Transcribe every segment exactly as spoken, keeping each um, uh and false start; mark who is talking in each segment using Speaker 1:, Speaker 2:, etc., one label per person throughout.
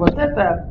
Speaker 1: Вот это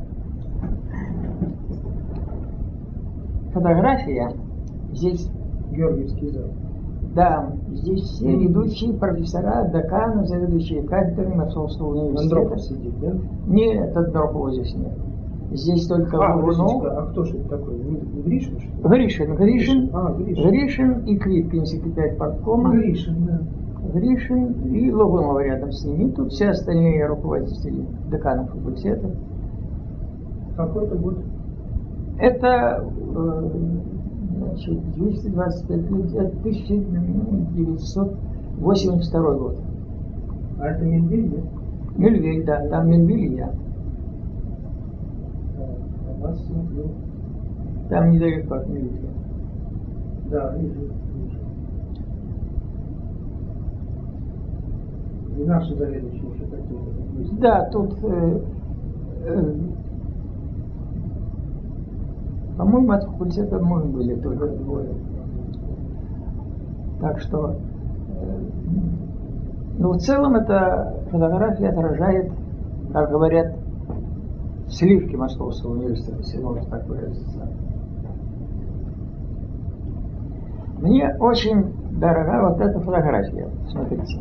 Speaker 1: фотография. Здесь
Speaker 2: Георгиевский зал.
Speaker 1: Да, здесь все ведущие профессора, деканы, заведующие кафедрами Московского университета.
Speaker 2: Андропов сидит, да?
Speaker 1: Нет, Андропова здесь нет. Здесь только
Speaker 2: А,
Speaker 1: Логунов.
Speaker 2: а кто же это такой? Гришин, что ли?
Speaker 1: Гришин, Гришин,
Speaker 2: А, Гришин.
Speaker 1: Гришин и Квиткин, секретарь парткома.
Speaker 2: Гришин, да.
Speaker 1: Гришин и Логунов рядом с ними. Тут все остальные руководители деканов факультета.
Speaker 2: Какой это год?
Speaker 1: Это э, значит, двести двадцать пять лет, это тысяча девятьсот восемьдесят второй год.
Speaker 2: А это Мельвиль, да?
Speaker 1: Мельвиль, да, там Мельвиль и я.
Speaker 2: А вас смотрю.
Speaker 1: Там недалеко от Мельвиля.
Speaker 2: Да, вижу, вижу. И наши заведующие еще такие.
Speaker 1: Да, тут, э, э, по-моему, от факультета мы были только двое. Так что, э, ну, в целом, эта фотография отражает, как говорят, сливки Московского университета, если можно так выразиться. Мне очень дорога вот эта фотография. Смотрите.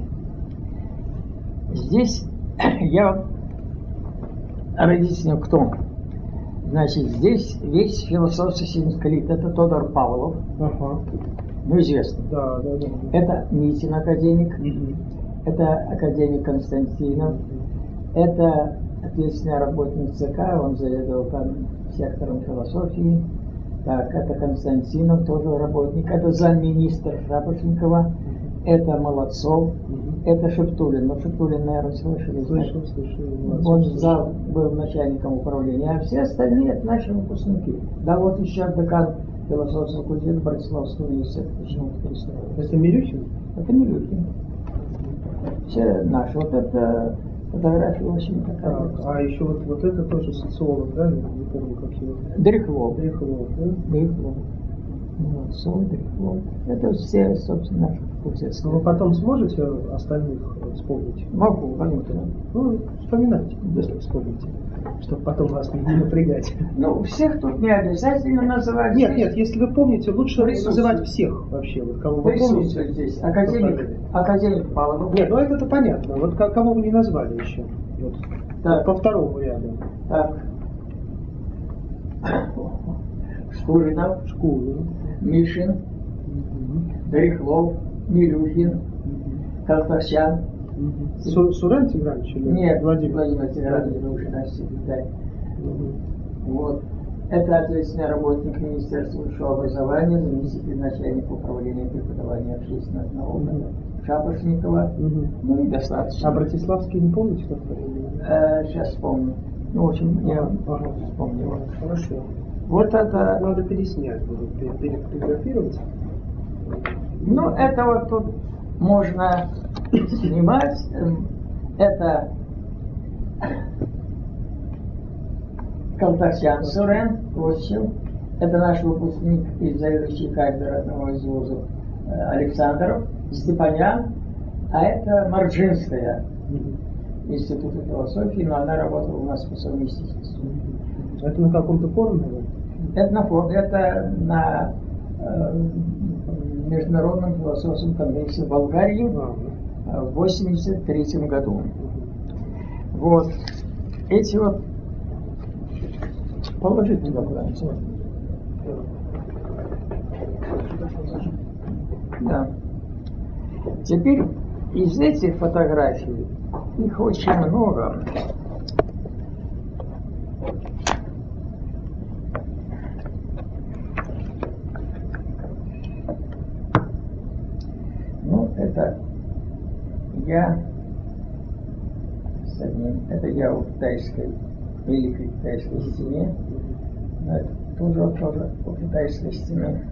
Speaker 1: Здесь я родителям кто? Значит, здесь весь философский институт. Это Тодор Павлов.
Speaker 2: Ага.
Speaker 1: Ну, известный.
Speaker 2: Да, да, да.
Speaker 1: Это Митин академик.
Speaker 2: Угу.
Speaker 1: Это академик Константинов. Это ответственный работник ЦК, он заведовал там сектором философии. Так, это Константинов, тоже работник. Это замминистра Шапошникова. Это Молодцов. Угу. Это Шептулин. Ну, Шептулин, наверное, слышали.
Speaker 2: Слышал, слышал.
Speaker 1: Он зал был начальником управления, а все остальные это наши выпускники. Да, вот еще декан философского факультета Братиславского университета почему-то пристроил.
Speaker 2: Это Милюхин?
Speaker 1: Это Милюхин. Все наши. Вот это фотография очень такая.
Speaker 2: Так, а еще вот, вот это тоже социолог, да? Не, не помню, как его.
Speaker 1: Дряхлов.
Speaker 2: Дряхлов, да?
Speaker 1: Дряхлов. Вот, Сон, Дряхлов. Это все, собственно, наши факультетские.
Speaker 2: Но вы потом сможете остальных вспомнить?
Speaker 1: Могу, конечно.
Speaker 2: Ну, вспоминайте, если вспомните, чтобы потом вас не напрягать.
Speaker 1: Ну, всех тут не обязательно называть.
Speaker 2: Нет, нет, если вы помните, лучше
Speaker 1: Присутствует.
Speaker 2: называть всех вообще, вот кого вы
Speaker 1: Присутствует
Speaker 2: помните.
Speaker 1: здесь академик, академик Павлов.
Speaker 2: Нет, ну это-то понятно. Вот ко- кого вы не назвали еще? Вот.
Speaker 1: Так.
Speaker 2: По второму ряду.
Speaker 1: Так. Шкуринов,
Speaker 2: Шкурин.
Speaker 1: Мишин,
Speaker 2: Угу.
Speaker 1: Дряхлов, Милюхин,
Speaker 2: Угу.
Speaker 1: Калтасян.
Speaker 2: Угу. Су- Сурен Тигранович или
Speaker 1: Нет,
Speaker 2: Владимир?
Speaker 1: Владимир Тигранович, уже наш секретарь.
Speaker 2: Угу.
Speaker 1: Вот. Это ответственный работник Министерства высшего образования, заместитель начальника управления преподавания общественных наук Шапошникова.
Speaker 2: Угу.
Speaker 1: Ну и достаточно.
Speaker 2: А Братиславский не помните, как фамилия?
Speaker 1: Э, сейчас вспомню. Ну, в общем, я
Speaker 2: Ага.
Speaker 1: вспомнил.
Speaker 2: Хорошо.
Speaker 1: Вот это,
Speaker 2: Надо переснять, буду пер- перефотографировать.
Speaker 1: ну, это вот тут можно снимать. Эм, Это Калтасян Сурен, Косчев. Это наш выпускник из заведующей кафедры одного из вузов э, Александров, Степанян. А это Марджинская,
Speaker 2: Угу.
Speaker 1: Института философии, но она работала у нас по совместительству.
Speaker 2: Это на каком-то форуме?
Speaker 1: Это на, фо- это на э, Международном философском конгрессе в Болгарии
Speaker 2: А,
Speaker 1: в восемьдесят третьем году. Вот. Эти вот положить туда куда-нибудь. Да. Теперь из этих фотографий, их очень много. Ну, это я с одним, это я в китайской, великой китайской стене, но это тоже, тоже по китайской стене.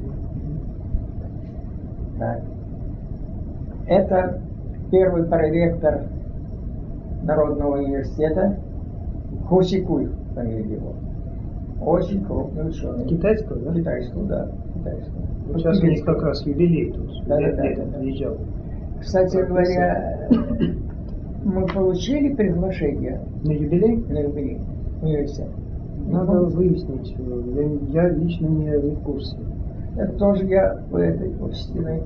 Speaker 1: Так. Это первый проректор Народного университета Ху Сикуй, фамилия его. Очень крупный ученый.
Speaker 2: Китайского, да?
Speaker 1: Китайского, да. Китайского.
Speaker 2: Вот сейчас у них как раз юбилей тут.
Speaker 1: Да,
Speaker 2: лет,
Speaker 1: да, да,
Speaker 2: лет
Speaker 1: да.
Speaker 2: приезжал.
Speaker 1: Кстати говоря, мы получили приглашение
Speaker 2: На юбилей?
Speaker 1: на юбилей. университет.
Speaker 2: Надо выяснить. Я, я лично не, не в курсе.
Speaker 1: Это тоже я в этой учтенной.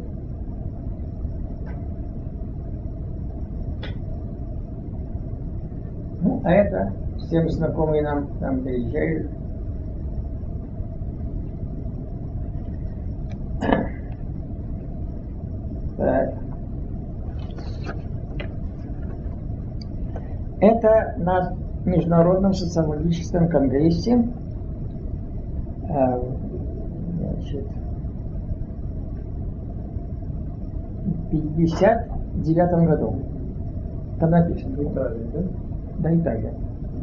Speaker 1: Ну, а это всем знакомые нам там приезжают. Так. Это на Международном социологическом конгрессе, значит, в пятьдесят девятом году. Там написано.
Speaker 2: В Италии, да?
Speaker 1: Да, Италия.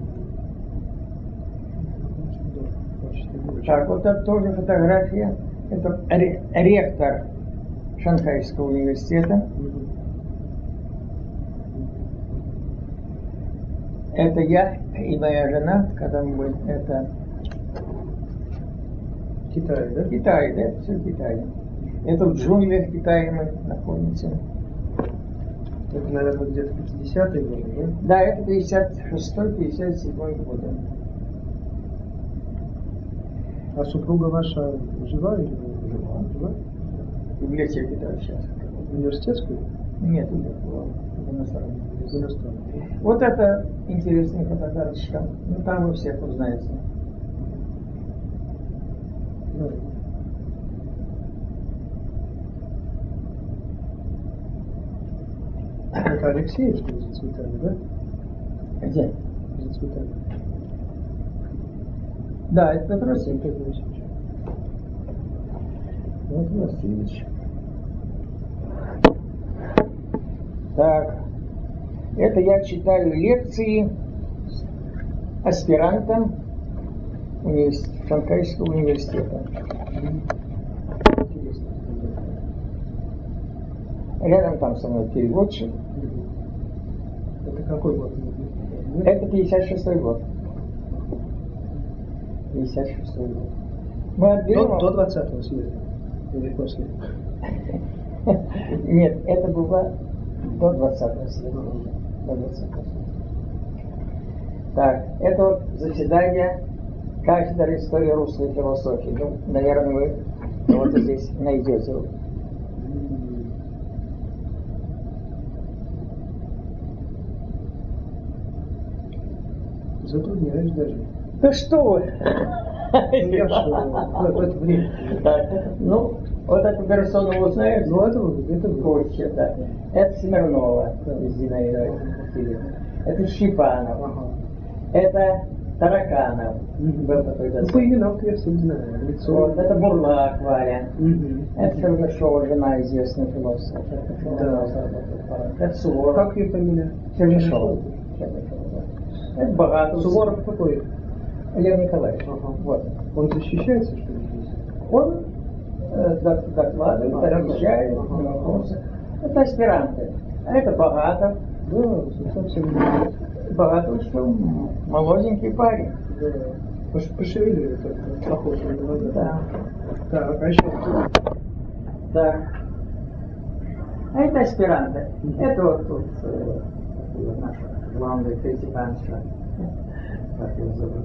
Speaker 1: Так, вот это тоже фотография. Это ректор Шанхайского университета. Это я и моя жена, когда мы были, это
Speaker 2: В Китае, да?
Speaker 1: Китай, да, это все в Китае. Это в джунглях Китая мы находимся.
Speaker 2: Это, наверное, где-то пятидесятые годы, да?
Speaker 1: Да, это пятьдесят шестой пятьдесят седьмой годы.
Speaker 2: А супруга ваша жива или жива? Жива?
Speaker 1: В библиотеке, да, сейчас.
Speaker 2: Университетскую?
Speaker 1: Нет, уехала в иностранную.
Speaker 2: Иностранную.
Speaker 1: Вот это интересная фотокарточка. Ну, там вы всех узнаете.
Speaker 2: Да. Это Алексеевский за цветами, да?
Speaker 1: Где?
Speaker 2: За цветами.
Speaker 1: Да, это Петр
Speaker 2: Василий
Speaker 1: Васильевич.
Speaker 2: Васильевич.
Speaker 1: Вот Васильевич. Так. Это я читаю лекции аспирантам универс... Шанхайского университета.
Speaker 2: Интересно.
Speaker 1: Рядом там со мной переводчик.
Speaker 2: Это какой год?
Speaker 1: Это пятьдесят шестой год. пятьдесят шестой год. Мы отберем...
Speaker 2: До, до двадцатого съезда. Или после?
Speaker 1: Нет, это было до двадцатого съезда. До двадцатого съезда. Так, это вот заседание кафедры истории русской философии. Ну, наверное, вы вот здесь найдете.
Speaker 2: Затрудняюсь даже.
Speaker 1: Да что вы!
Speaker 2: Ну, я что, в это время.
Speaker 1: Так, ну, вот эту персону вы знаете?
Speaker 2: Ну, это вы, это вы.
Speaker 1: Коще, да. Это Смирнова, Зинаида Васильевна. Это Щипанов.
Speaker 2: Ага.
Speaker 1: Это Тараканов.
Speaker 2: Мгм.
Speaker 1: Был такой
Speaker 2: Ну, по
Speaker 1: достаточно.
Speaker 2: именам я всем знаю. Лицо.
Speaker 1: Вот, это Бурлак Валя.
Speaker 2: Мгм.
Speaker 1: Это Чернышова, жена известный философ.
Speaker 2: Да.
Speaker 1: Это Суворов.
Speaker 2: Как ее фамилия?
Speaker 1: Чернышова. Чернышова, да. Это Богатов.
Speaker 2: Суворов какой?
Speaker 1: Лев Николаевич.
Speaker 2: Ага.
Speaker 1: Вот.
Speaker 2: Он защищается, что ли, здесь?
Speaker 1: Он э, док- докладывает,
Speaker 2: А,
Speaker 1: отвечает
Speaker 2: ага.
Speaker 1: на вопросы. Это аспиранты. А это Богатов.
Speaker 2: Да, совсем не.
Speaker 1: Богатов, что молоденький парень.
Speaker 2: Да. Пош- Пошевеливает как-то, похоже на глаза.
Speaker 1: Да.
Speaker 2: Так, а еще кто?
Speaker 1: Так. А это аспиранты.
Speaker 2: Мгм.
Speaker 1: Это вот тут э, вот наша главная критиканша. Как ее зовут?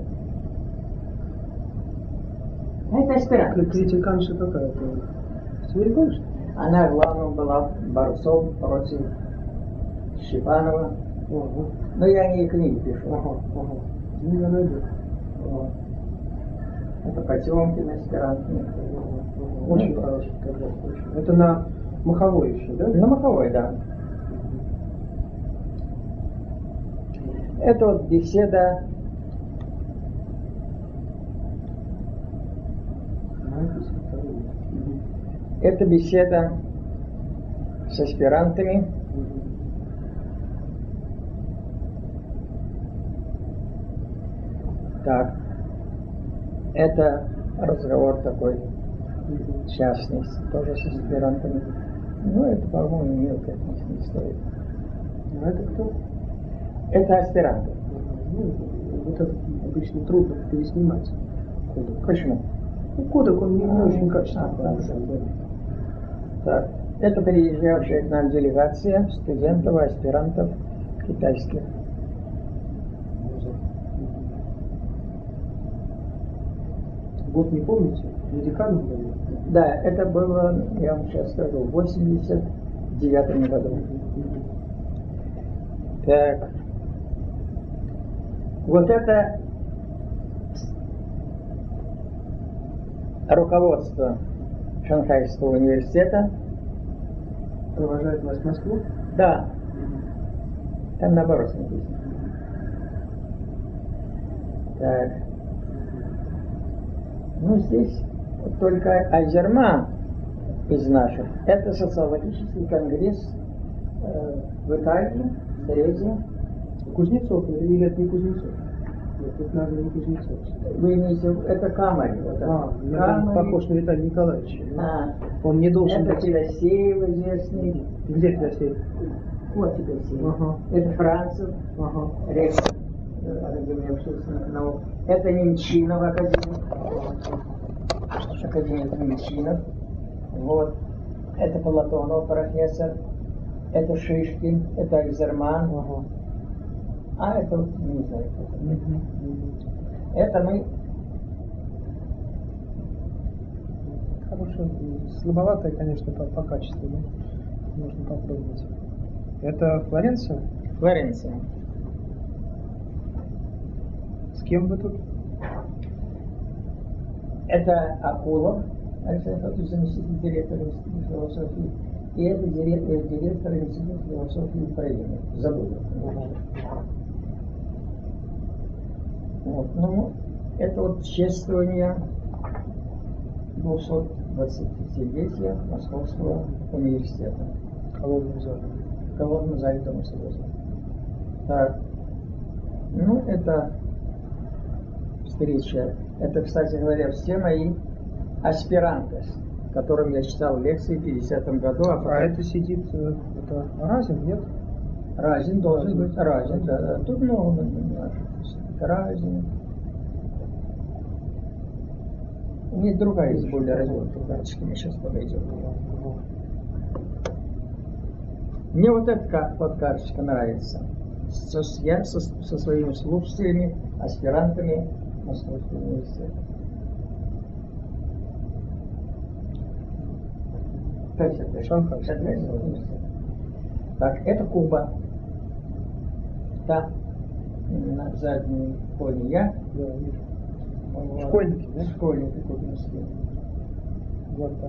Speaker 1: А это аспиранты.
Speaker 2: Критиканша какая-то? Смирько, что ли?
Speaker 1: Она главным была борцом против Щипанова.
Speaker 2: Ага.
Speaker 1: Но я не книги пишу.
Speaker 2: Ага, ага. Ну, я найду.
Speaker 1: Вот. Это Потемкин аспирант.
Speaker 2: Очень хороший фотограф, очень. Это на Маховой еще, да?
Speaker 1: На Маховой, да. Это вот беседа.
Speaker 2: Надпись второй. Мгм.
Speaker 1: Это беседа с аспирантами.
Speaker 2: Мгм.
Speaker 1: Так. Это разговор такой
Speaker 2: Мгм.
Speaker 1: частный, тоже с аспирантами. Ну, это, по-моему, мелко не стоит.
Speaker 2: А это кто?
Speaker 1: Это аспиранты.
Speaker 2: Ага. Ну, это обычно трудно переснимать кодек.
Speaker 1: Почему?
Speaker 2: Ну, кодек, он не, не
Speaker 1: А,
Speaker 2: очень качественный.
Speaker 1: а, хорошо. Так. Это приезжавшая к нам делегация студентов, аспирантов китайских.
Speaker 2: Год не помните? Не деканом был?
Speaker 1: Да, это было, я вам сейчас скажу, в восемьдесят девятом году. Так. Вот это руководство Шанхайского университета.
Speaker 2: Провожает вас в Москву?
Speaker 1: Да. Там наоборот написано. Так. Ну, здесь только Айзерман из наших. Это социологический конгресс э, в Италии, в Дрездене.
Speaker 2: Кузнецов или это не Кузнецов? Нет, это надо не Кузнецов.
Speaker 1: Вы имеете, это Камари. Вот
Speaker 2: а, я
Speaker 1: Камари.
Speaker 2: Похож на Виталия Николаевича.
Speaker 1: А,
Speaker 2: Он не должен
Speaker 1: это
Speaker 2: быть...
Speaker 1: Федосеев известный.
Speaker 2: Где Федосеев?
Speaker 1: Вот Федосеев.
Speaker 2: Ага.
Speaker 1: Это Францев,
Speaker 2: Ага.
Speaker 1: ректор Академии общественных наук. Это Немчинов, академик. Академик Немчинов. Вот. Это Платонов, профессор. Это Шишкин, это Айзерман.
Speaker 2: Ага.
Speaker 1: А это вот не знаю, кто это.
Speaker 2: Угу.
Speaker 1: Это мы.
Speaker 2: Хорошее, слабоватое, конечно, по, по качеству, да? Можно попробовать. Это Флоренция?
Speaker 1: Флоренция.
Speaker 2: С кем вы тут?
Speaker 1: Это Акулов, Александр Федорович, заместитель директора Института философии. И это директор, директор Института философии Украины. Забыл. Вот. Ну, это вот чествование двухсот двадцатилетия Московского университета.
Speaker 2: Холодным залом.
Speaker 1: В Холодном зале Дома Союза. Так. Ну, это встреча. Это, кстати говоря, все мои аспиранты, которым я читал лекции в пятидесятом году. А,
Speaker 2: а это сидит, это Разин, нет?
Speaker 1: Разин должен быть. Разин, да, да. Тут много наших. Разин. У меня другая есть более развернутая карточка, мы сейчас подойдем. Мне вот эта вот карточка нравится. Со, я со, со своими слушателями, аспирантами Московского университета. Так, это
Speaker 2: Шанхайский.
Speaker 1: Так, это Куба. Да. На заднем фоне я.
Speaker 2: Да, вижу.
Speaker 1: Вот.
Speaker 2: Школьники, да?
Speaker 1: Школьники кубинские.
Speaker 2: Вот там.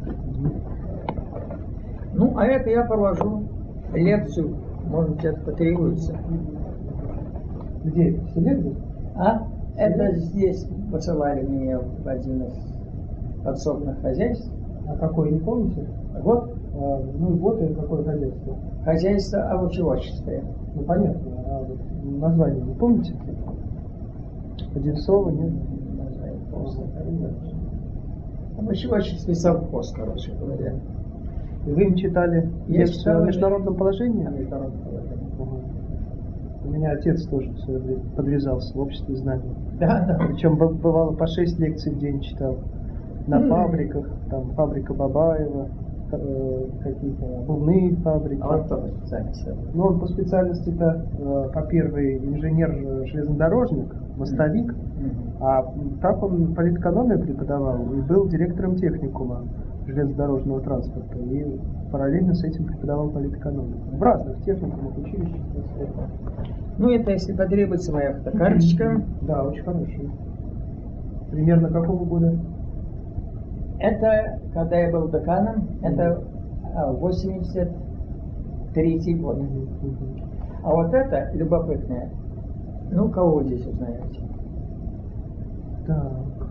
Speaker 1: Ну, а это я провожу лекцию. Может быть, это потребуется.
Speaker 2: Где? В селе где?
Speaker 1: А? Это здесь посылали меня в один из подсобных хозяйств.
Speaker 2: А какой, не помните?
Speaker 1: Вот.
Speaker 2: А, ну, вот и какое хозяйство.
Speaker 1: Хозяйство овощеводческое.
Speaker 2: Ну, понятно. А вот название не помните? Одинцова, нет?
Speaker 1: Название просто. Овощеводческий совхоз, короче говоря.
Speaker 2: И вы им читали
Speaker 1: Я
Speaker 2: лекцию
Speaker 1: читал
Speaker 2: о международном положении?
Speaker 1: О международном положении.
Speaker 2: Угу. У меня отец тоже в свое время подвязался в обществе знаний.
Speaker 1: Да, да.
Speaker 2: Причем бывало по шесть лекций в день читал. На mm. фабриках, там фабрика Бабаева, э, какие-то обувные фабрики.
Speaker 1: А он тоже специальность?
Speaker 2: Ну, он по специальности-то, э, по первой, инженер-железнодорожник, мостовик, mm-hmm. а так он политэкономию преподавал и был директором техникума железнодорожного транспорта. И параллельно с этим преподавал политэкономию. В разных техникумах, училищах.
Speaker 1: Ну, это если потребуется моя фотокарточка.
Speaker 2: Да, очень хорошая. Примерно какого года?
Speaker 1: Это, когда я был деканом, mm-hmm. это восемьдесят третий год. Mm-hmm. А вот это любопытное. Ну, кого вы здесь узнаете?
Speaker 2: Так.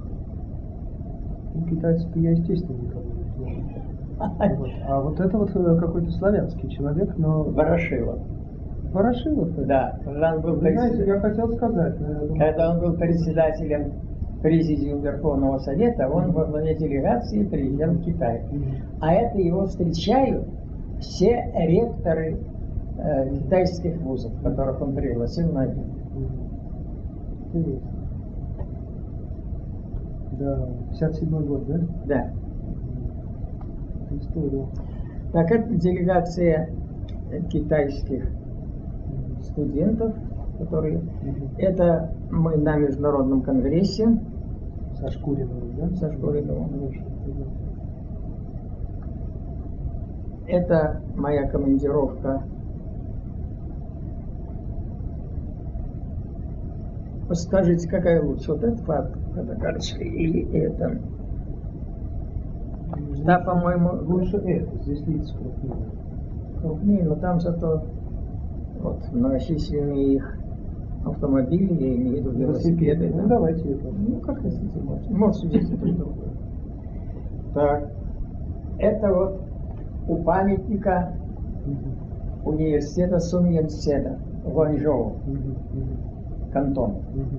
Speaker 2: Ну, китайцев я, естественно, никого не знаю. Вот. А вот это вот какой-то славянский человек, но...
Speaker 1: Ворошилов.
Speaker 2: Ворошилов?
Speaker 1: Да. Когда он был
Speaker 2: Вы знаете, я хотел сказать. Наверное,
Speaker 1: когда он был председателем Президиум Верховного Совета, он во главе делегации президент Китая. А это его встречают все ректоры э, китайских вузов, которых он пригласил на обед.
Speaker 2: Интересно. Да, пятьдесят седьмой год, да?
Speaker 1: Да.
Speaker 2: История.
Speaker 1: Так, это делегация китайских студентов, которые... Mm-hmm. Это мы на Международном конгрессе
Speaker 2: Со Шкуриновым, да?
Speaker 1: Со Шкуриновым. Это моя командировка. Скажите, какая лучше, вот эта фотокарточка или это? Да, по-моему,
Speaker 2: лучше это. Здесь лица крупнее.
Speaker 1: Крупнее, но там зато вот многочисленные их автомобили, я имею в виду велосипеды.
Speaker 2: Ну,
Speaker 1: да?
Speaker 2: давайте это.
Speaker 1: Ну, как хотите, можете. Можете здесь это другое. Так, это вот у памятника угу. университета Суньяцена в Гуанчжоу, угу. кантон. Угу.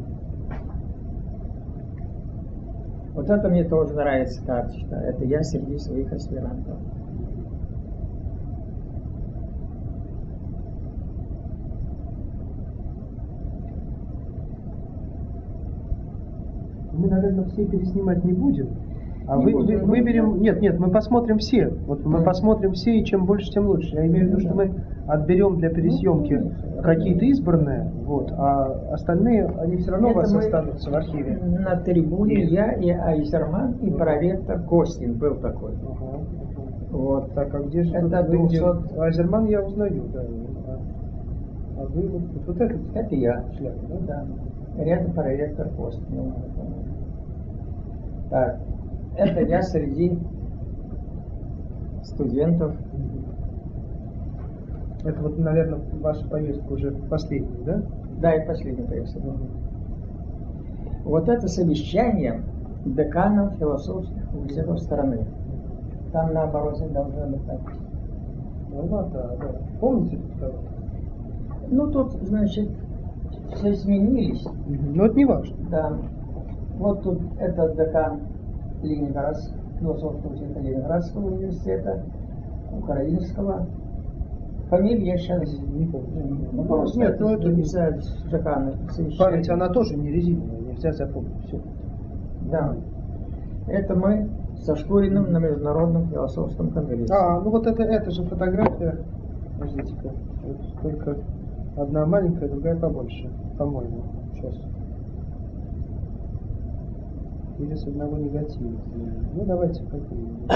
Speaker 1: Вот это мне тоже нравится карточка. Это я среди своих аспирантов.
Speaker 2: Мы, наверное, все переснимать не будем. А
Speaker 1: не
Speaker 2: вы,
Speaker 1: будем,
Speaker 2: вы, выберем... Нет, нет, мы посмотрим все. Вот мы mm. посмотрим все, и чем больше, тем лучше. Я имею в виду, что мы отберем для пересъемки mm. какие-то избранные, вот, а остальные, они все равно это у вас останутся в архиве.
Speaker 1: На трибуне и... я и Айзерман, и uh-huh. проректор Костин был такой. Uh-huh.
Speaker 2: Вот. Так, а где же
Speaker 1: это двухсот...
Speaker 2: Айзерман я узнаю, да. А, а вы вот, вот этот?
Speaker 1: Это я.
Speaker 2: Шляпа, да?
Speaker 1: Да. Рядом проректор Костин. Так, это я среди студентов.
Speaker 2: Это вот, наверное, ваша поездка уже последняя, да?
Speaker 1: Да, и последняя поездка. Вот это совещание деканов философских факультетов страны. Там наоборот должно быть так.
Speaker 2: Ну да, да, да. Помните тут кого-то?
Speaker 1: Ну тут, значит, все сменились.
Speaker 2: Ну это не важно.
Speaker 1: Да. Вот тут этот декан Ленинградского, философского факультета Ленинградского университета, украинского. Фамилия я сейчас не помню. Ну, просто нет, ну это не декана.
Speaker 2: Память, она тоже не резиновая, нельзя запомнить все.
Speaker 1: Да. Это мы со Шкуриным на Международном философском конгрессе.
Speaker 2: А, ну вот это, это же фотография. Подождите-ка. Вот только одна маленькая, другая побольше, по-моему. Сейчас. Или с одного негатива. Ну давайте какую-нибудь.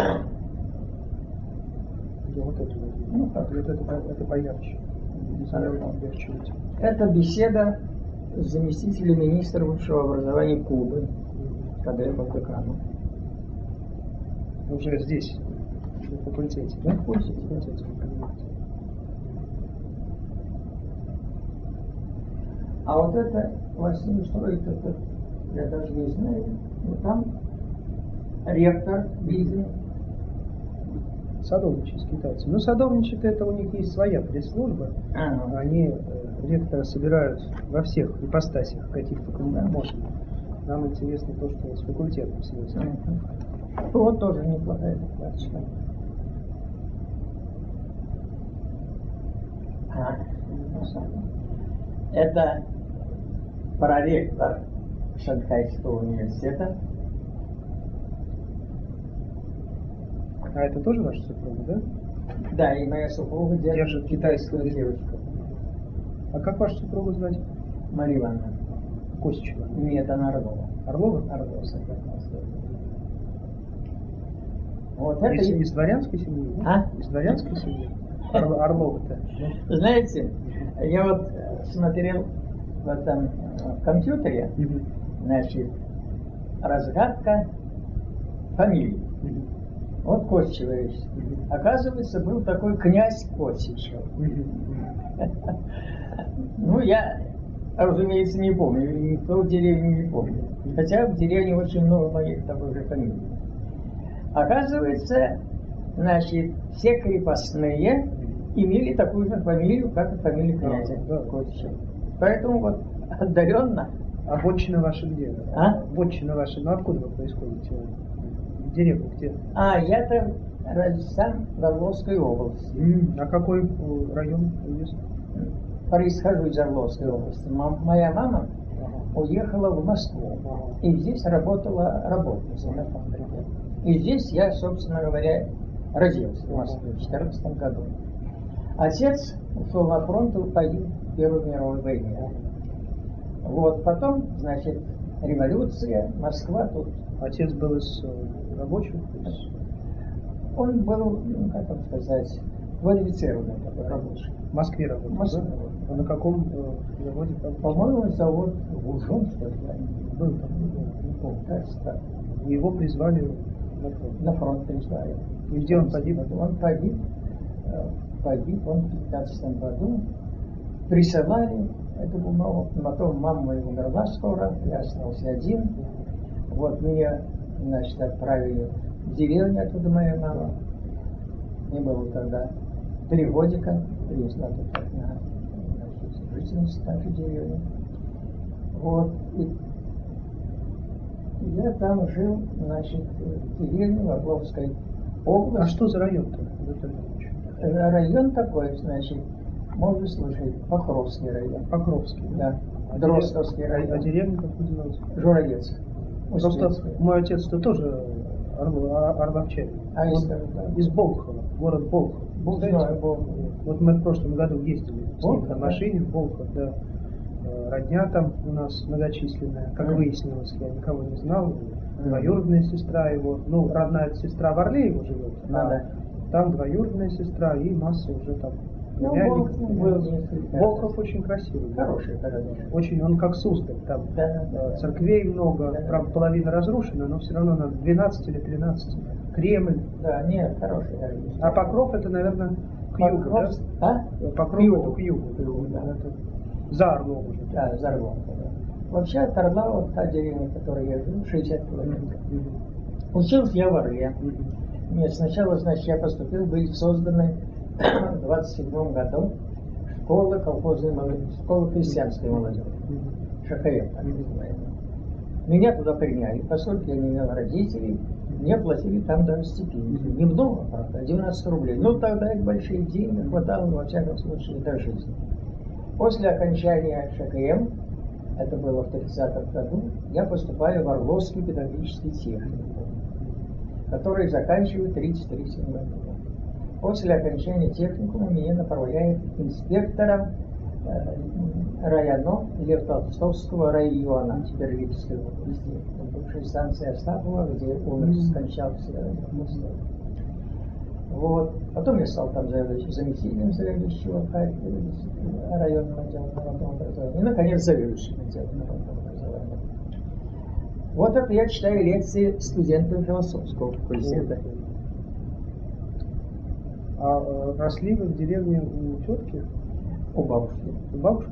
Speaker 2: Я вот эту возьму.
Speaker 1: Ну как?
Speaker 2: Вот это, это поярче.
Speaker 1: Ярче. Это беседа с заместителем министра высшего образования Кубы, когда я был деканом.
Speaker 2: Уже здесь, на факультете, да?
Speaker 1: На факультете. А вот это Василий Строит, это я даже не знаю. Но там ректор Бизин.
Speaker 2: Садовничать с китайцами. Ну, садовничать это у них есть своя пресс-служба. Ага. Они э, ректора собирают во всех ипостасях, каких только да. можно. Нам интересно то, что с факультетом связано.
Speaker 1: Ага. Вот тоже неплохая карточка. А, это проректор Шанхайского университета.
Speaker 2: А это тоже ваша супруга, да?
Speaker 1: Да, и моя супруга держит,
Speaker 2: держит китайскую девушку. А как вашу супругу звать?
Speaker 1: Мария Ивановна.
Speaker 2: Костичева?
Speaker 1: Нет, она Орлова.
Speaker 2: Орлова?
Speaker 1: Орлова, вот
Speaker 2: это из,
Speaker 1: и...
Speaker 2: из дворянской семьи?
Speaker 1: А?
Speaker 2: Из дворянской семьи? Ор, Орлова-то?
Speaker 1: Знаете, я вот смотрел в этом в компьютере, mm-hmm. значит, разгадка фамилии. Mm-hmm. Вот Костичевич. Mm-hmm. Оказывается, был такой князь Костичев. Mm-hmm. Ну, я, разумеется, не помню, никто в деревне не помнит. Хотя в деревне очень много моих такой же фамилий. Оказывается, значит, все крепостные имели такую же фамилию, как и фамилия князя да, да. Костичева. Поэтому вот отдаленно.
Speaker 2: А вотчина ваша где?
Speaker 1: А?
Speaker 2: Вотчина ваша, ну откуда вы происходите? В деревне где?
Speaker 1: А, я-то сам в Орловской области.
Speaker 2: Mm. А какой район уезд?
Speaker 1: Происхожу из Орловской области. М- моя мама ага. уехала в Москву. Ага. И здесь работала работницей на фабрике. И здесь я, собственно говоря, родился в Москве в две тысячи четырнадцатом году. Отец ушел на фронт и погиб в Первой мировой войне. Вот, потом, значит, революция, Москва тут.
Speaker 2: Отец был из рабочих?
Speaker 1: Он был, ну, как вам сказать, квалифицированный такой рабочий.
Speaker 2: В Москве работал,
Speaker 1: в Москве,
Speaker 2: да?
Speaker 1: да?
Speaker 2: А на каком э, заводе?
Speaker 1: По-моему, завод Вужон, что ли, был там, не помню, кажется, так.
Speaker 2: И его призвали на фронт?
Speaker 1: На фронт призвали.
Speaker 2: И где он погиб?
Speaker 1: Он погиб, погиб он в пятнадцатом году. Присылали эту бумагу, потом мама моя умерла скоро, я остался один. Вот меня, значит, отправили в деревню, оттуда моя мама. Мне было тогда три годика, привезла тут на жительница также деревни. Вот. И я там жил, значит, в деревне в Орловской области.
Speaker 2: А что за район-то?
Speaker 1: Район такой, значит, можно слышать, Покровский район.
Speaker 2: Покровский?
Speaker 1: Да.
Speaker 2: А
Speaker 1: Дростовский
Speaker 2: деревня,
Speaker 1: район.
Speaker 2: А деревня как называется?
Speaker 1: Журавец.
Speaker 2: Просто мой отец-то тоже орловчанин.
Speaker 1: А
Speaker 2: Он
Speaker 1: из, да.
Speaker 2: из Болхова, город Болхов.
Speaker 1: Знаю, Болхов.
Speaker 2: Вот мы в прошлом году ездили с ним
Speaker 1: Болхов,
Speaker 2: на машине в Болхов, да. Родня там у нас многочисленная, как mm. выяснилось, я никого не знал. Mm. Двоюродная сестра его, ну, родная сестра в Орле его живет,
Speaker 1: ну,
Speaker 2: а
Speaker 1: да.
Speaker 2: там двоюродная сестра и масса уже там.
Speaker 1: Ну, Болхов,
Speaker 2: Болхов очень красивый.
Speaker 1: Хороший город.
Speaker 2: Очень, он как Суздаль, там
Speaker 1: да, да,
Speaker 2: церквей да. много, да. Правда, половина разрушена, но все равно на двенадцать или тринадцать. Кремль.
Speaker 1: Да, нет, хороший город.
Speaker 2: А Покров это, наверное, к югу,
Speaker 1: Покров,
Speaker 2: да?
Speaker 1: А?
Speaker 2: Покров это к югу.
Speaker 1: К югу, да.
Speaker 2: Это за Орлом уже.
Speaker 1: Да, за Орлом. Да. Вообще от Орла, вот та деревня, в которой я жил, шестьдесят километров. Mm-hmm. Учился я в Орле. Mm-hmm. Нет, сначала, значит, я поступил, были созданы в двадцать седьмом году школа колхозной молодежи, школа крестьянской молодежи. Mm-hmm. ШКМ, так называемая. Меня туда приняли, поскольку я не имел родителей, мне платили там даже стипендию. Немного, правда, девяносто рублей. Ну, тогда их большие деньги хватало, во всяком случае, до жизни. После окончания ШКМ, это было в тридцатом году, я поступаю в Орловский педагогический техникум, который заканчиваю тридцать третьем году. После окончания техникума меня направляют инспектором э, района Лев Толстовского района, теперь Липецкой области, бывшей станции Остапова, где умер, скончался. Вот. Потом я стал там заместителем заведующего районного отдела народного образования. И, наконец, заведующим отделом народного образования. Вот это я читаю лекции студентам философского факультета.
Speaker 2: А э, росли вы в деревне у тетки?
Speaker 1: У бабушки.
Speaker 2: У бабушки?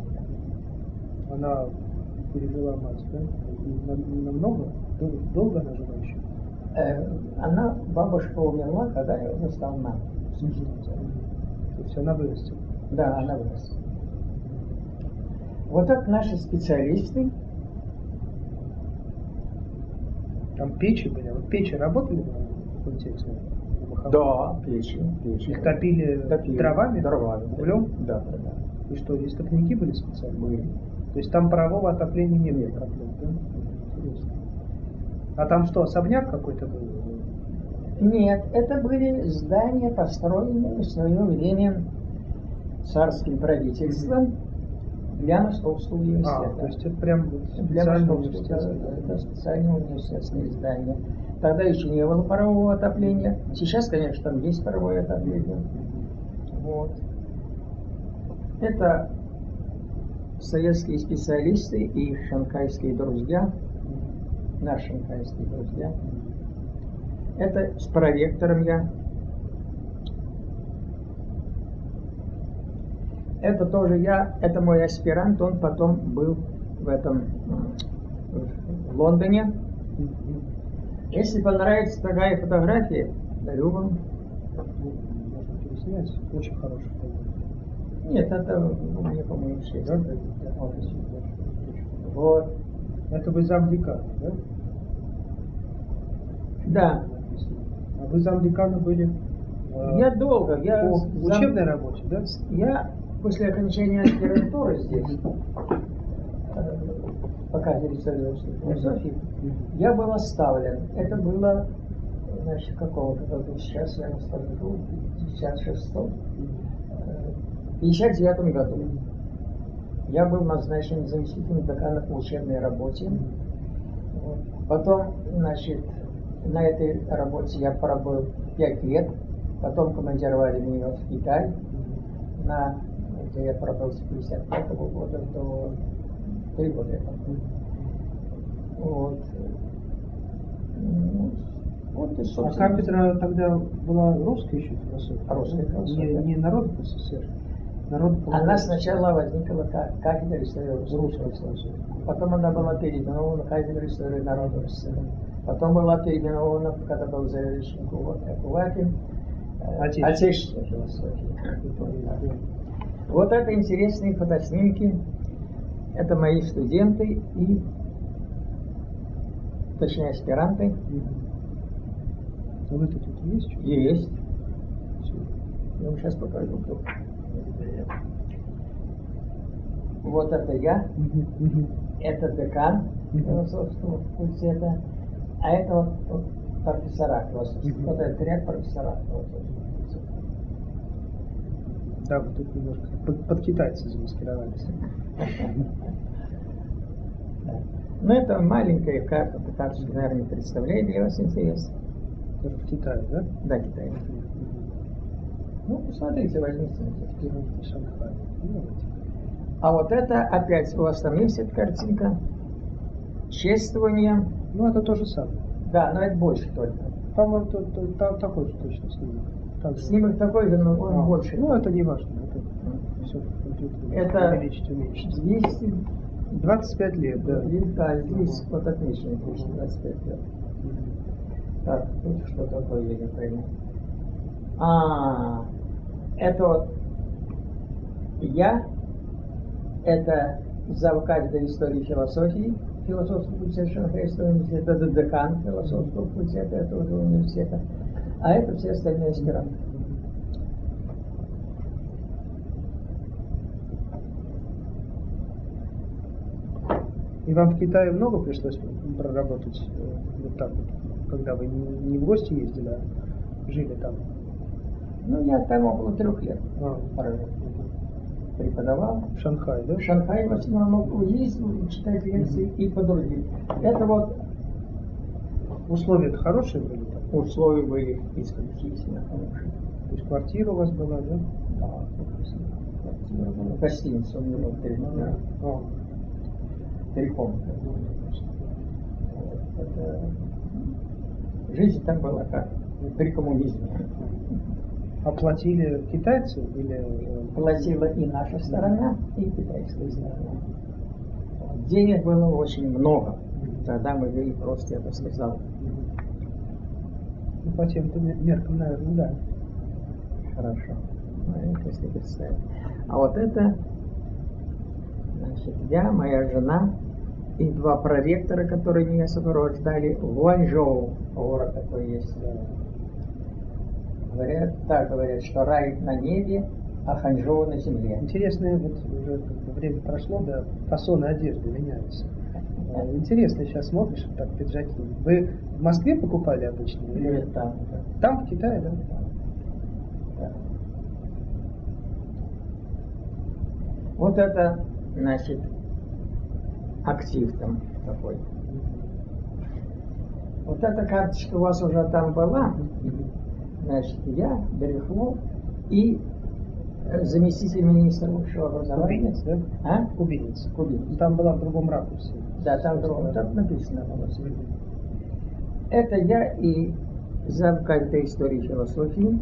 Speaker 2: Она пережила мать, да? Намного? Долго, долго она жила еще?
Speaker 1: Э, она, бабушка умерла, когда я уже стал мамой.
Speaker 2: То есть она вырастет?
Speaker 1: Да, она вырастет. Вот это наши специалисты.
Speaker 2: Там печи были? Вот печи работали на факультете?
Speaker 1: Да, печи, печи.
Speaker 2: Их топили, топили дровами?
Speaker 1: Дровами.
Speaker 2: Углем?
Speaker 1: Да, да, да.
Speaker 2: И что, здесь топники были специальные?
Speaker 1: Были.
Speaker 2: То есть там парового отопления не было? Проблем, да? Интересно. А там что, особняк какой-то был?
Speaker 1: Нет, это были здания, построенные в свое время царским правительством для Московского университета.
Speaker 2: А, то есть это прям
Speaker 1: для Московского университета. Это специальное университетское здание. Тогда еще не было парового отопления. Сейчас, конечно, там есть паровое отопление. Вот. Это советские специалисты и их шанхайские друзья, наши шанхайские друзья. Это с проректором я. Это тоже я, это мой аспирант, он потом был в этом, в Лондоне. Если понравится такая фотография, дарю вам.
Speaker 2: Можно переснять, очень хорошая фотография.
Speaker 1: Нет, это ну, мне, по-моему, шесть.
Speaker 2: Да?
Speaker 1: Вот.
Speaker 2: Это вы замдекана, да?
Speaker 1: Да.
Speaker 2: А вы замдекана были? Э,
Speaker 1: я долго, я
Speaker 2: по
Speaker 1: зам...
Speaker 2: учебной работе, да?
Speaker 1: Я после окончания аспирантуры здесь, по кафедре советской философии, mm-hmm. я был оставлен. Это было, значит, какого-то года, сейчас я скажу, в пятьдесят шестом, в пятьдесят девятом году. я был назначен заместителем декана по учебной работе. Вот. Потом, значит, на этой работе я пробыл пять лет. Потом командировали меня в Китай, на, где я пробыл с пятьдесят пятого года до три года. Вот. Ну, вот и,
Speaker 2: а кафедра тогда была русская еще философия?
Speaker 1: Русская философия.
Speaker 2: Не, не народов СССР. Народ
Speaker 1: она сначала возникла как кафедра истории русской философии. Потом она была переименована кафедра истории народов СССР. Потом была переименована, когда был заведующим Кувакин, отечественной философии. Вот это интересные фотоснимки. Это мои студенты и, точнее, аспиранты.
Speaker 2: А вы тут есть?
Speaker 1: Есть. Я вам сейчас покажу. Вот это я. Это декан философского факультета. А это вот, вот профессора философского. Вот этот ряд профессора философского.
Speaker 2: Да, вы тут немножко под, под китайцы замаскировались.
Speaker 1: Ну, это маленькая карта, карточка, наверное, не представляет для вас интерес.
Speaker 2: Это в Китае, да?
Speaker 1: Да, Китай. Ну, посмотрите, возьмите.
Speaker 2: Шанхай.
Speaker 1: А вот это, опять, у вас там есть эта картинка. Чествование.
Speaker 2: Ну, это то же самое.
Speaker 1: Да, но это больше только.
Speaker 2: По-моему, то, то, то, такой же точно снимок. Так
Speaker 1: снимок такой же, но он а, больше.
Speaker 2: Ну, это не важно. Это все
Speaker 1: это
Speaker 2: увеличить, уменьшить.
Speaker 1: двести
Speaker 2: двадцать пять лет, да.
Speaker 1: Да, здесь вот отмечено двести двадцать пять лет. Так, тут что такое, я не пойму. А, это вот я, это зав. Кафедры истории и философии, философского факультета Шанхайского университета, это декан философского факультета этого же университета, а это все остальные аспиранты.
Speaker 2: И вам в Китае много пришлось проработать вот так вот, когда вы не, не в гости ездили, а жили там?
Speaker 1: Ну, я там около трех лет
Speaker 2: а.
Speaker 1: преподавал.
Speaker 2: В Шанхае, да?
Speaker 1: В Шанхае в основном ездил читать лекции и по другим. Это вот...
Speaker 2: Условия-то хорошие были там?
Speaker 1: Условия были исключительно хорошие.
Speaker 2: То есть квартира у вас была, да?
Speaker 1: Да, квартира была. Гостиница у меня была три номера.
Speaker 2: А.
Speaker 1: Три комнаты. Это... Жизнь там была как при коммунизме.
Speaker 2: Оплатили китайцы или...
Speaker 1: Платила и наша сторона, и китайская сторона. Денег было очень много. Тогда мы жили просто, я бы сказал.
Speaker 2: Ну, по тем-то меркам, наверное, да.
Speaker 1: Хорошо. Ну, если представить. А вот это, значит, я, моя жена и два проректора, которые меня сопровождали, в Гуанчжоу, город такой есть. Говорят, так говорят, что рай на небе, а Ханчжоу на земле.
Speaker 2: Интересно, вот уже время прошло, да, фасоны одежды меняются. Интересно, сейчас смотришь, так, пиджаки. Вы в Москве покупали обычно?
Speaker 1: Или там? Да.
Speaker 2: Там, в Китае, да?
Speaker 1: Да. Вот это, значит, актив там такой. Вот эта карточка у вас уже там была. Значит, я, Берехлов и заместитель министра высшего образования.
Speaker 2: Кубинец, да?
Speaker 1: А?
Speaker 2: Кубинец.
Speaker 1: Кубинец.
Speaker 2: Там была в другом ракурсе.
Speaker 1: Да, там в другом. Так написано было. Это я и зав. Кафедры истории и философии.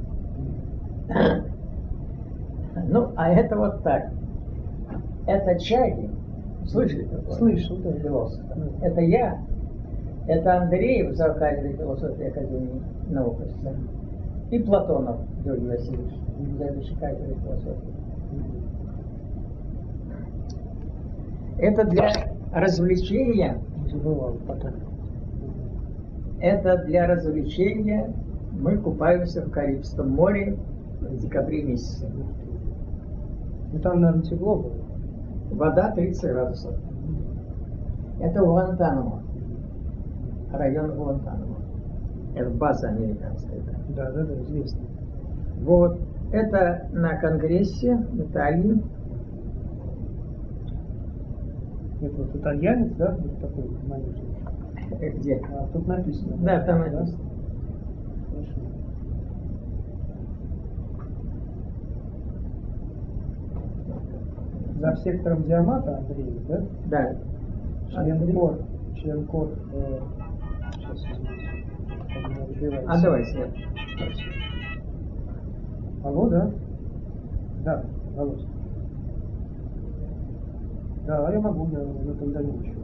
Speaker 1: Ну, а это вот так. Это Чагин. Слышали такое?
Speaker 2: Слышал, да.
Speaker 1: Философ. Это я. Это Андреев, зав. Кафедры философии Академии наук СССР. И Платонов Георгий Васильевич, заведующий кафедрой философии. Это для развлечения.
Speaker 2: Забывал потом.
Speaker 1: Это для развлечения. Мы купаемся в Карибском море в декабре месяце.
Speaker 2: Ну там, наверное, тепло было.
Speaker 1: Вода тридцать градусов. Это Гуантанамо. Район Гуантанамо. Это база американская.
Speaker 2: Да, да, да, известно.
Speaker 1: Вот. Это на конгрессе в Италии.
Speaker 2: Это вот итальянец, да? Вот такой манежный.
Speaker 1: Где?
Speaker 2: А, тут написано.
Speaker 1: Да, там
Speaker 2: да?
Speaker 1: написано.
Speaker 2: Хорошо. За сектором Диамата, Андрей, да?
Speaker 1: Да.
Speaker 2: Член КОР. Член КОР. Э, сейчас, извините.
Speaker 1: А давай, Свет.
Speaker 2: Алло, да? Да, алло. Да, я могу, я на тогда ничего.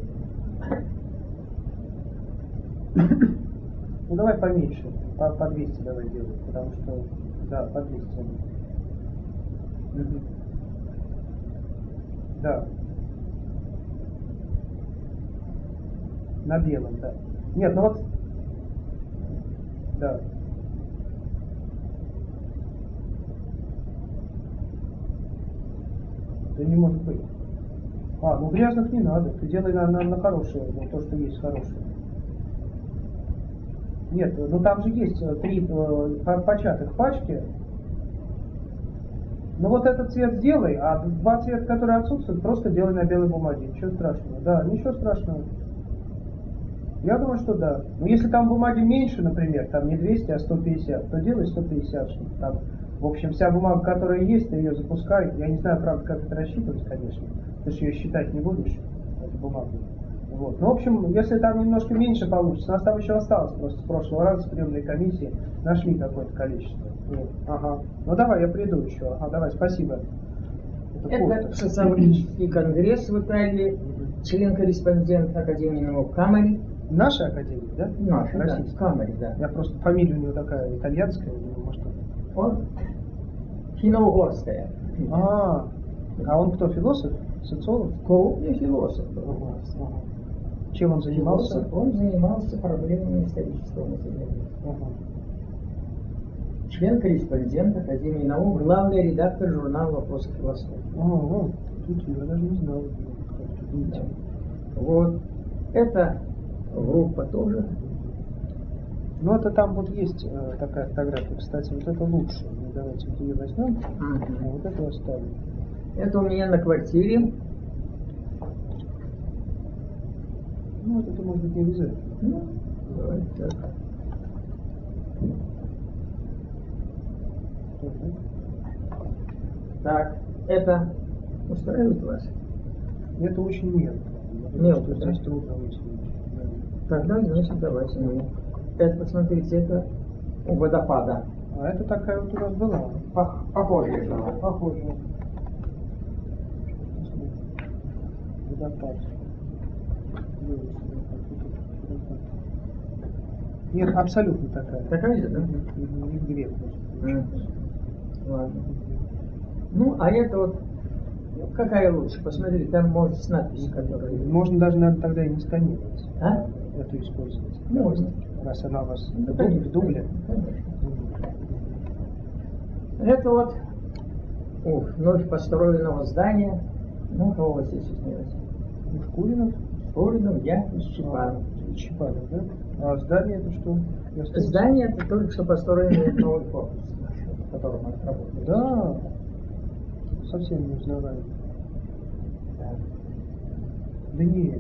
Speaker 2: Ну давай поменьше, по, по двести давай делай, потому что, да, по двести. Угу. Да. На белом, да. Нет, ну вот, да. Да не может быть. А, ну грязных не надо. Ты делай на, на, на хорошее, на то, что есть хорошее. Нет, ну там же есть три э, початых пачки. Ну вот этот цвет сделай, а два цвета, которые отсутствуют, просто делай на белой бумаге. Ничего страшного. Да, ничего страшного. Я думаю, что да. Но если там бумаги меньше, например, там не двести, а сто пятьдесят, то делай сто пятьдесят, чтобы там, в общем, вся бумага, которая есть, ты ее запускай. Я не знаю, правда, как это рассчитывать, конечно. Ты же ее считать не будешь, эту бумагу. Вот. Ну, в общем, если там немножко меньше получится, у нас там еще осталось просто с прошлого раза с приемной комиссии, нашли какое-то количество. Вот. Ага. Ну давай, я приду еще. Ага, давай, спасибо.
Speaker 1: Это, Это социологический конгресс в Италии, член-корреспондент Академии наук Камари.
Speaker 2: Наша академия, да?
Speaker 1: Наша,
Speaker 2: российская.
Speaker 1: Да, Камари, да.
Speaker 2: Я просто, фамилия у него такая итальянская, может.
Speaker 1: Он финно-угорская.
Speaker 2: А, а он кто, философ? Социолог?
Speaker 1: Крупный философ.
Speaker 2: Ага, ага. Чем он занимался?
Speaker 1: Философ, он занимался проблемами исторического материала.
Speaker 2: Ага.
Speaker 1: Член-корреспондент Академии наук, главный редактор журнала «Вопросы философии».
Speaker 2: Ага, тут я даже не знал.
Speaker 1: Да. Вот. Это группа тоже.
Speaker 2: Ну, это там вот есть э, такая фотография, кстати, вот это лучше. Ну, давайте вот ее возьмем,
Speaker 1: Ага.
Speaker 2: а вот это оставим.
Speaker 1: Это у меня на квартире.
Speaker 2: Ну, вот это может быть не обязательно.
Speaker 1: Ну, давай так.
Speaker 2: Угу.
Speaker 1: Так, это устраивает вас?
Speaker 2: Это очень мелко.
Speaker 1: Мелко,
Speaker 2: что
Speaker 1: да?
Speaker 2: здесь трудно выяснить.
Speaker 1: Тогда, значит, давайте. Ну, это, посмотрите, это у водопада.
Speaker 2: А это такая вот у нас была.
Speaker 1: Пох- Похожая была.
Speaker 2: Похоже. Водопад. Нет, абсолютно такая.
Speaker 1: Такая же, да?
Speaker 2: Не грех.
Speaker 1: М. Ладно. Ну, а это вот, ну, какая лучше? Посмотрите, там может с надписью, которая...
Speaker 2: Можно даже, наверное, тогда и не сканировать.
Speaker 1: А?
Speaker 2: Эту использовать.
Speaker 1: Можно.
Speaker 2: Раз она у вас
Speaker 1: Ну,
Speaker 2: в
Speaker 1: конечно,
Speaker 2: дубле.
Speaker 1: конечно. Это вот у вновь построенного здания. Ну, кого вы здесь узнаете?
Speaker 2: Шкуринов?
Speaker 1: Шкуринов, я и Щепанов.
Speaker 2: Щепанов, да? А здание это что? Я слышал.
Speaker 1: Здание это только что построенный новый корпус, в котором мы работаем.
Speaker 2: Да. Совсем не узнаваем.
Speaker 1: Да.
Speaker 2: Да нет.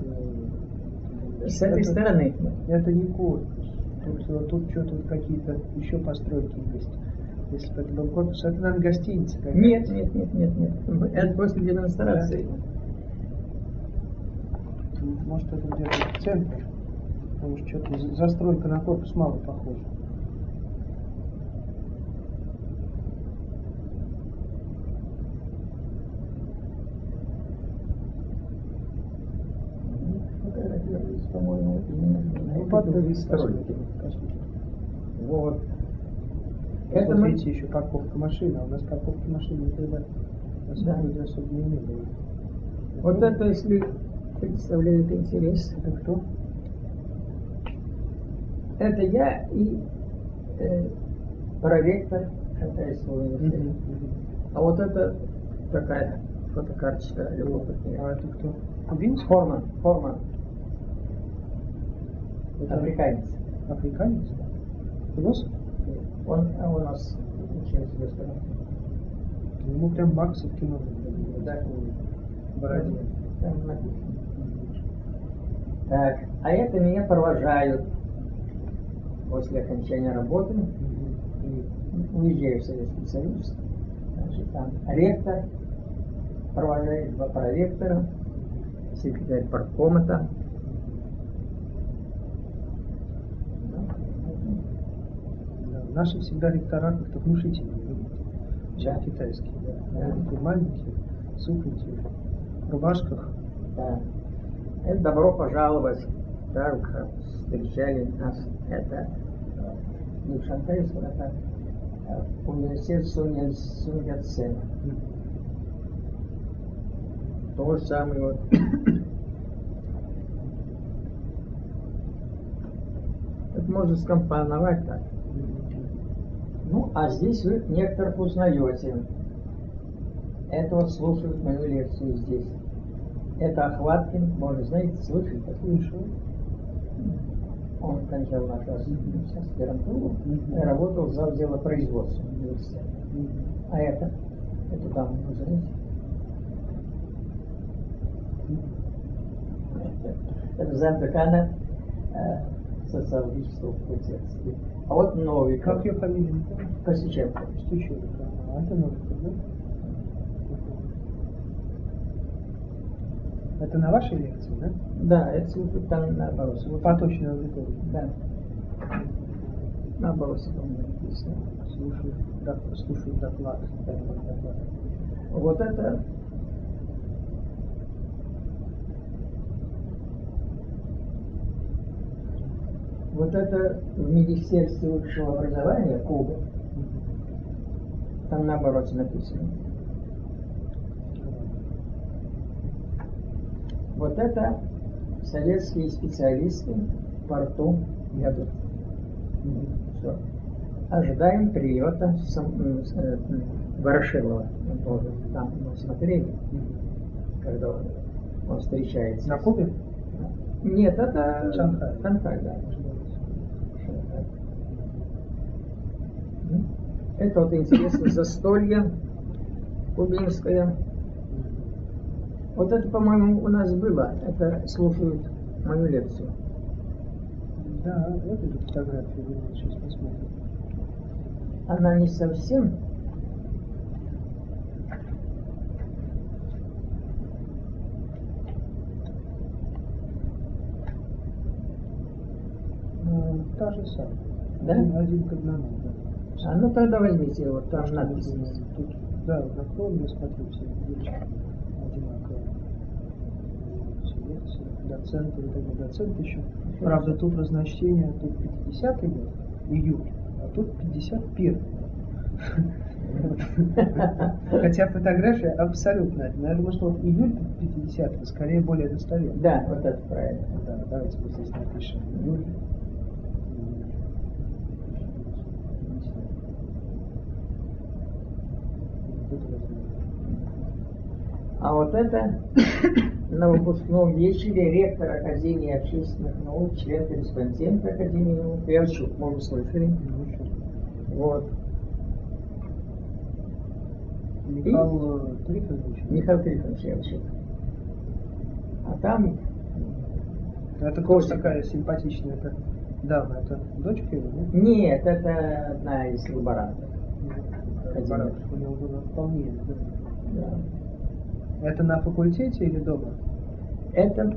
Speaker 1: С этой
Speaker 2: это,
Speaker 1: стороны.
Speaker 2: Это не корпус. Тут, тут что-то какие-то еще постройки есть. Если бы это был корпус, это, наверное, гостиница какая-то.
Speaker 1: Нет, нет, нет, нет, нет. Это после демонстрации.
Speaker 2: Может, это где-то в центре. Потому что что-то застройка на корпус мало похожа.
Speaker 1: Фотографировались, по-моему, именно на
Speaker 2: Ну, подумай,
Speaker 1: этой стройке. Вот.
Speaker 2: Это
Speaker 1: Это
Speaker 2: вот
Speaker 1: мы...
Speaker 2: видите, еще парковка машины, а у нас парковки машины никогда особо,
Speaker 1: Да.
Speaker 2: особо не было.
Speaker 1: Вот это, если представляет интерес,
Speaker 2: Это кто?
Speaker 1: это я и э, проректор Шанхайского университета. А вот это такая фотокарточка любопытная.
Speaker 2: А это кто? Кубинец?
Speaker 1: Форман, Форман,
Speaker 2: Это
Speaker 1: африканец.
Speaker 2: Африканец? Философ?
Speaker 1: Он а у нас учился в Эстонии.
Speaker 2: Ему прям Макса в кино.
Speaker 1: Да.
Speaker 2: В бороде.
Speaker 1: Там написано. Так, а это меня провожают после окончания работы. И уезжаю в Советский Союз. Значит, там ректор провожает, два проректора, секретарь парткома там.
Speaker 2: Да, наши всегда ректора как-то внушительные, чем
Speaker 1: Да.
Speaker 2: китайские. Да.
Speaker 1: Да.
Speaker 2: Они такие маленькие, сухонькие, в рубашках.
Speaker 1: Да. Это добро пожаловать. Так встречали нас. Это э, не в Шанхайском, это э, университет Сунь Яцена. То же самое вот. Это можно скомпоновать так. Ну, а здесь вы некоторых узнаете. Это вот слушают мою лекцию здесь. Это Охваткин, может, знаете, слышали?
Speaker 2: Слышал.
Speaker 1: Он кончал нашу аспирантуру и работал в зале дела производства университета. А это? Это даму вы знаете? Это, это замдекана э, социологического факультета. А вот Новиков.
Speaker 2: Как ее фамилия?
Speaker 1: Костюченко.
Speaker 2: Костюченко. А это Новиков, да? Это на вашей лекции, да?
Speaker 1: Да, это слушают там наоборот.
Speaker 2: По точной аудитории.
Speaker 1: Да. Наоборот, по-моему, написано.
Speaker 2: Слушаю, да, слушаю доклад. доклад.
Speaker 1: Вот это вот это в Министерстве высшего образования Куба. Там наоборот написано. Вот это советские специалисты в порту едут. Все. Ожидаем прилета э, Ворошилова. Там мы смотрели, когда он, он встречается.
Speaker 2: На Кубе?
Speaker 1: Нет, это
Speaker 2: Шанхай.
Speaker 1: Шанхай, да. Шанхай. Это вот интересно, застолье кубинское. Вот это, по-моему, у нас было. Это слушают мою лекцию.
Speaker 2: Да, это же фотография, вы сейчас посмотрим.
Speaker 1: Она не совсем.
Speaker 2: Ну, та же самая.
Speaker 1: Да?
Speaker 2: Один, один к одному, да.
Speaker 1: А ну тогда возьмите его, там
Speaker 2: Что
Speaker 1: написано.
Speaker 2: тут, да, на кроме, смотрю, все девочки одинаковые. Селекция, доцент, это не доцент еще. Правда, тут разночтение, тут пятидесятый год, июль, а тут пятьдесят первый. Хотя фотография абсолютно. Я думаю, что вот июль пятидесятый скорее более достоверно.
Speaker 1: Да, вот это правильно.
Speaker 2: Да, давайте вот здесь напишем июль.
Speaker 1: А вот это на выпускном вечере ректор Академии общественных наук, член-корреспондент Академии наук Ялчук, может, слышали? Вот.
Speaker 2: Михаил Трифонович.
Speaker 1: Михаил Трифонович Ялчук. А там
Speaker 2: Это кто такая симпатичная это дама? Это дочка его, нет?
Speaker 1: нет, это одна из лаборантов.
Speaker 2: Лаборант, у него было вполне. Да.
Speaker 1: Да.
Speaker 2: Это на факультете или дома?
Speaker 1: Это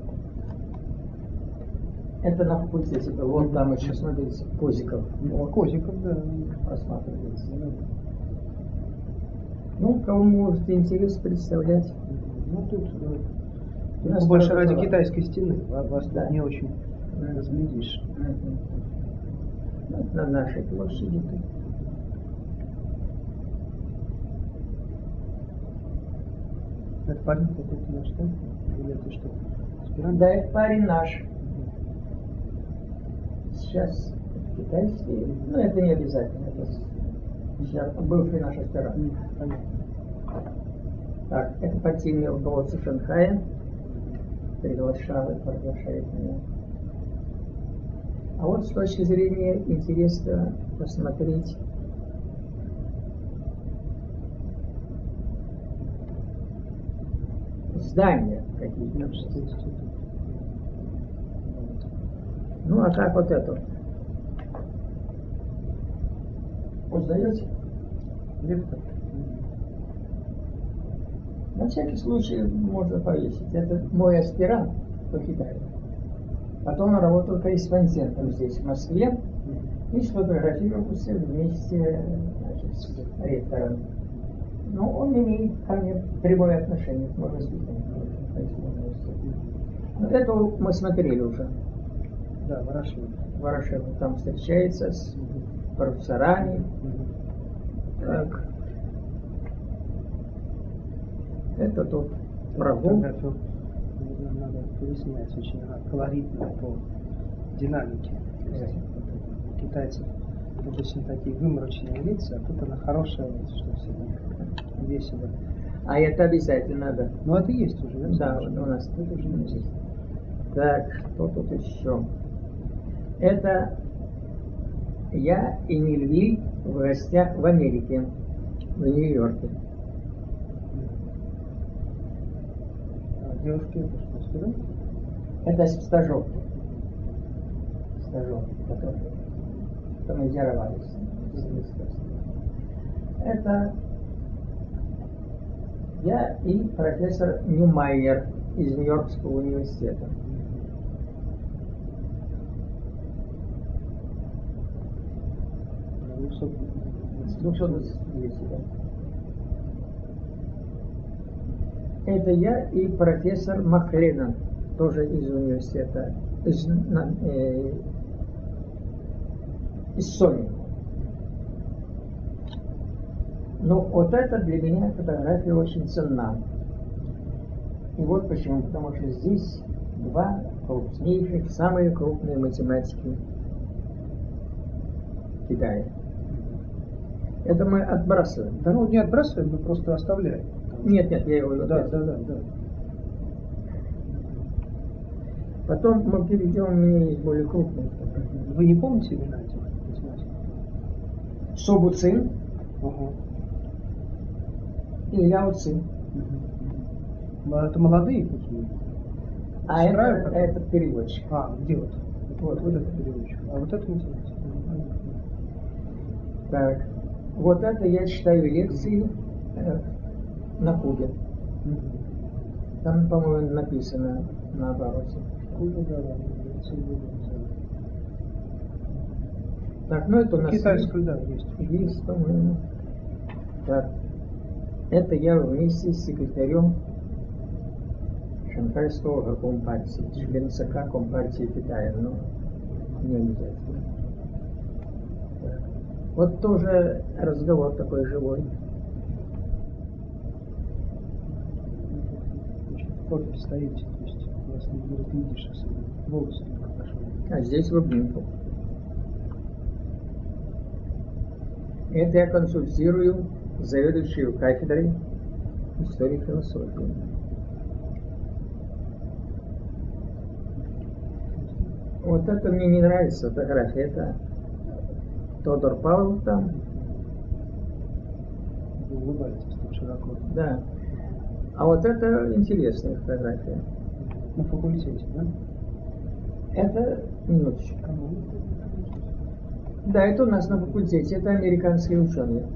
Speaker 1: это на факультете было. Вот там еще, смотрите, Козиков.
Speaker 2: Вот. Козиков, да.
Speaker 1: Просматривается. Ну, кому может интерес представлять.
Speaker 2: Ну, тут
Speaker 1: У нас
Speaker 2: больше
Speaker 1: тоже
Speaker 2: ради
Speaker 1: была.
Speaker 2: китайской стены. Вас
Speaker 1: Да.
Speaker 2: тут не очень
Speaker 1: Мгм.
Speaker 2: разглядишь.
Speaker 1: Мгм. Вот на нашей площади.
Speaker 2: Это парень какой-то наш, да? Или это что? Аспирант?
Speaker 1: Да, это парень наш. Сейчас китайский, ну это не обязательно. Это сейчас бывший наш аспирант.
Speaker 2: М, понятно.
Speaker 1: Так, это партийное руководство Шанхая. Приглашает, приглашает меня. А вот с точки зрения интересно посмотреть. здания какие-то. Ну, а как вот это? Узнаете?
Speaker 2: Лектор.
Speaker 1: На всякий случай можно повесить. Это мой аспирант по Китаю. Потом он работал корреспондентом здесь, в Москве, и сфотографировался вместе, значит, с ректором. Но он имеет ко мне прямое отношение к моему воспитанию. Вот это мы смотрели уже.
Speaker 2: Да, Ворошилов.
Speaker 1: Ворошилов там встречается с профессорами. Так. Это тут прогул.
Speaker 2: Надо пояснять очень колоритно по динамике. У китайцев обычно такие вымороченные лица, а тут она хорошая, что всегда весело.
Speaker 1: А это обязательно надо.
Speaker 2: Ну это есть уже, да?
Speaker 1: Да, вот у нас это уже есть. Так, что тут еще? Это я и Мельвиль в гостях в Америке, в Нью-Йорке.
Speaker 2: А девушки это что, студент?
Speaker 1: Это стажерки. Стажерки, которые командировались. Это я и профессор Ньюмайер из Нью-Йоркского университета. двухсот двадцать, да. Это я и профессор Макленнон, тоже из университета, из, на, э, из Сони. Но вот это для меня фотография очень ценна. И вот почему. Потому что здесь два крупнейших, самые крупные математики Китая. Это мы отбрасываем.
Speaker 2: Да ну не отбрасываем, мы просто оставляем.
Speaker 1: Нет, нет, я его...
Speaker 2: Да, да, да, да.
Speaker 1: Потом мы перейдем, у меня есть более крупные.
Speaker 2: Вы не помните имена этих математиков?
Speaker 1: Собу Цин
Speaker 2: Ага.
Speaker 1: и Ляо Цин.
Speaker 2: Угу. Это молодые какие?
Speaker 1: А это, это переводчик.
Speaker 2: А, где вот? Вот, вот это переводчик. А вот это математик.
Speaker 1: Так. Вот это я читаю лекции э, на Кубе.
Speaker 2: Угу.
Speaker 1: Там, по-моему, написано на обороте.
Speaker 2: Куба, да, да.
Speaker 1: Так, ну это у нас...
Speaker 2: Китайская, да, есть.
Speaker 1: Есть, по-моему. Так. Это я вместе с секретарем Шанхайского компартии, член ЦК Компартии Китая, но не обязательно. Так. Вот тоже разговор такой живой.
Speaker 2: Вот стоите, то есть вас не разглядишь особенно. Волосы только пошли.
Speaker 1: А здесь в обнимку. Это я консультирую заведующую кафедрой истории и философии. Вот это мне не нравится фотография. Это Тодор Павлов там.
Speaker 2: Вы улыбаетесь так широко.
Speaker 1: Да. А вот это интересная фотография.
Speaker 2: На факультете, да?
Speaker 1: Это минуточку. Да, это у нас на факультете. Это американские ученые.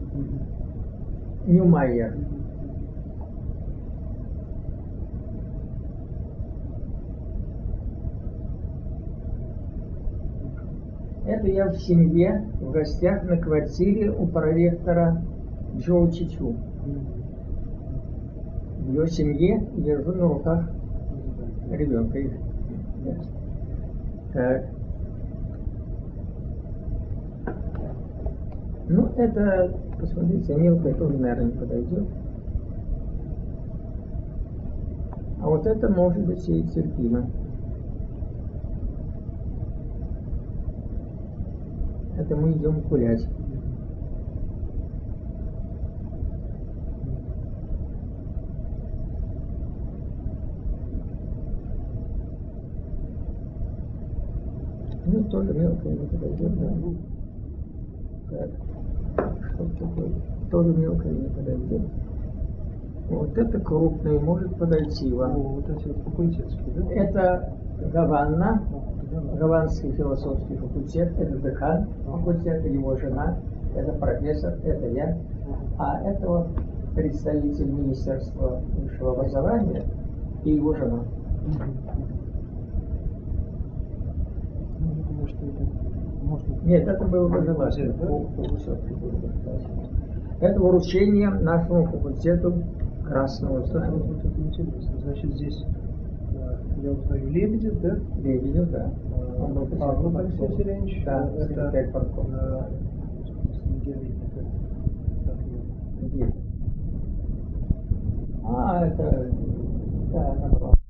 Speaker 1: Ньюмайер. Это я в семье, в гостях на квартире у проректора Джоу Чичу. В ее семье держу на руках ребенка. Так. Ну, это, посмотрите, мелкая тоже, наверное, не подойдет. А вот это может быть и терпимо. Это мы идем гулять. Ну, тоже мелкое не подойдет, да. Так. Что такое? Тоже мелкое не подойдет. Вот это крупный, может подойти
Speaker 2: Ну,
Speaker 1: вам.
Speaker 2: вот эти вот факультетские, да?
Speaker 1: Это Гаванна,
Speaker 2: А, да.
Speaker 1: Гаванский философский факультет, это декан факультета, его жена, это профессор, это я. А это вот представитель Министерства высшего образования и его жена.
Speaker 2: Ну, я думаю, что это можно...
Speaker 1: Нет, это было бы желательно.
Speaker 2: Да?
Speaker 1: По- по высотке было бы желательно. Это вручение нашему факультету Красного
Speaker 2: Вот это,
Speaker 1: Знамени.
Speaker 2: вот это интересно. Значит, здесь э, я узнаю Лебедев, да?
Speaker 1: Лебедев, да. Он был
Speaker 2: Павлов
Speaker 1: председатель
Speaker 2: Алексей
Speaker 1: парткома.
Speaker 2: Сергеевич.
Speaker 1: Да,
Speaker 2: это
Speaker 1: секретарь парткома.
Speaker 2: э, Снегирь, это как его?
Speaker 1: Где? А, это, да, наоборот.